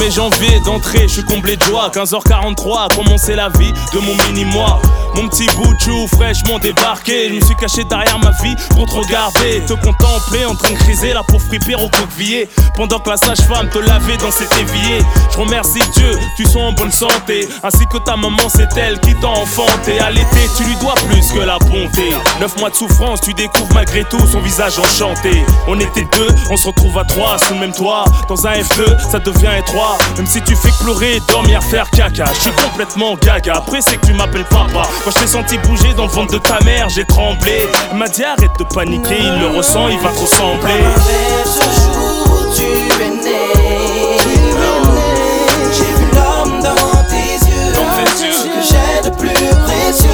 1er janvier d'entrée, je suis comblé de joie. 15h43, a commencé la vie de mon mini-moi. Mon petit bout de chou fraîchement débarqué. Je me suis caché derrière ma vie pour te regarder, te contempler en train de criser la pauvre fripière au coquevillé. Pendant que la sage-femme te lavait dans cet évier. Je remercie Dieu, tu sois en bonne santé. Ainsi que ta maman, c'est elle qui t'a enfanté. À l'été, tu lui dois plus que la bonté. 9 mois de souffrance, tu découvres malgré tout son visage enchanté. On était deux, on se retrouve à 3 sous le même toit. Dans un F2, ça devient étroit. Même si tu fais que pleurer, dormir, faire caca, je suis complètement gaga. Après c'est que tu m'appelles papa. Quand je t'ai senti bouger dans le ventre de ta mère, j'ai tremblé. Elle m'a dit arrête de paniquer, il le ressent, il va te ressembler. Ce jour où tu es né, j'ai vu l'homme dans tes yeux, ce que j'ai de plus précieux.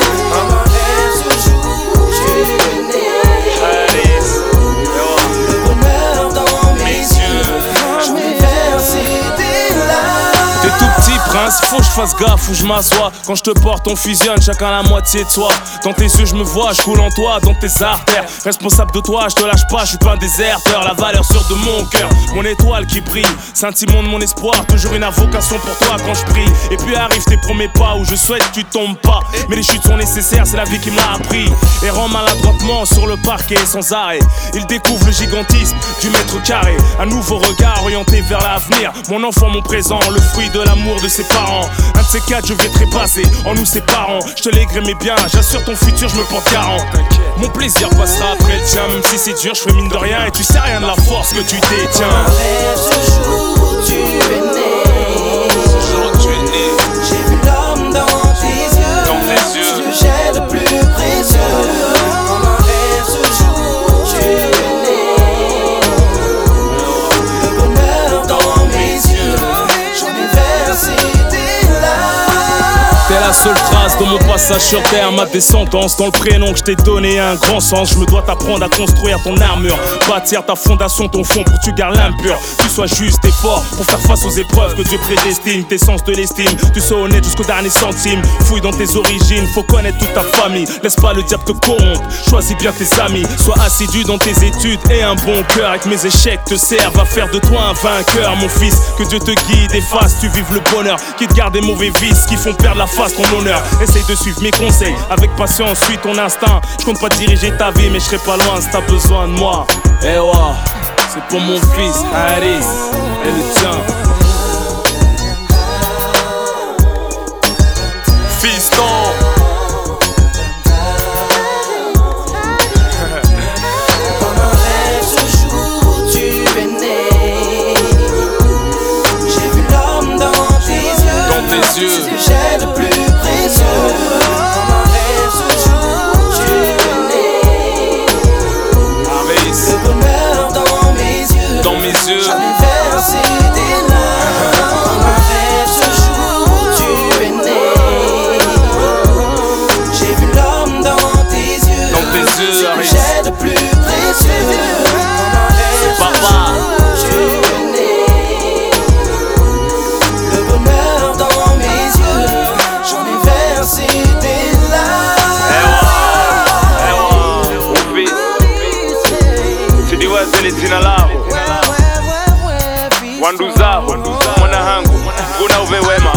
Ce jour où tu es né, le bonheur dans mes yeux, j'en ai versé des larmes. T'es tout petit prince, faut que je fasse gaffe où je m'assois. Quand je te porte, on fusionne, chacun la moitié de soi. Dans tes yeux, je me vois, je coule en toi, dans tes artères. Responsable de toi, je te lâche pas, je suis pas un déserteur. La valeur sûre de mon cœur, mon étoile qui brille. Sentiment de mon espoir, toujours une invocation pour toi quand je prie. Et puis arrivent tes premiers pas où je souhaite que tu tombes pas. Mais les chutes sont nécessaires, c'est la vie qui m'a appris. Errant maladroitement sur le parquet sans arrêt, il découvre le gigantisme du mètre carré. Un nouveau regard orienté vers l'avenir. Mon enfant, mon présent, le fruit de l'amour de ses parents. Un de ces quatre, je vais trépasser en nous séparant. Je te l'ai mais bien, j'assure ton futur, je me porte garant. Mon plaisir passera après le tien, même si c'est dur, je fais mine de rien. Et tu sais rien de la force que tu détiens. Ce jour où tu es né, j'ai vu l'homme dans tes yeux, ce que j'ai de plus précieux. Ce jour où tu es né, le bonheur dans mes yeux, j'en ai versé des larmes. T'es la seule trace de mon passage sur terre, ma descendance. Dans le prénom que je t'ai donné un grand sens. Je me dois t'apprendre à construire ton armure, bâtir ta fondation, ton fond pour que tu gardes l'impur. Tu sois juste et fort pour faire face aux épreuves que Dieu prédestine. Tes sens de l'estime, tu sois honnête jusqu'au dernier centime. Fouille dans tes origines, faut connaître toute ta famille. Laisse pas le diable te corrompre, choisis bien tes amis. Sois assidu dans tes études et un bon cœur. Avec mes échecs te servent à faire de toi un vainqueur. Mon fils, que Dieu te guide et fasse tu vives le bonheur. Quitte garde des mauvais vices qui font perdre la face, ton honneur. Essaye de suivre mes conseils avec patience, suis ton instinct. Je compte pas diriger ta vie, mais je serai pas loin si t'as besoin de moi. Eh ouais, c'est pour mon fils Haris et le tien. Fiston. Ce jour où tu es né, j'ai vu l'homme dans tes yeux, ce que j'ai de plus précieux. Ce jour où tu es né, le bonheur dans mes yeux, j'en ai versé des larmes. Ce jour où tu es né, j'ai vu l'homme dans tes yeux, ce que j'ai de plus précieux. Papa. Tu es né, le bonheur dans mes yeux, j'en ai versé des larmes. Sidiwazele jina lao Wanduzao mwana hangu kuna uve wema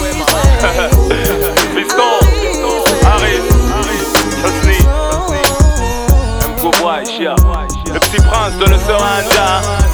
Fiston Haris Hosni Mkobwa Ishia le petit prince de l'océan Indien.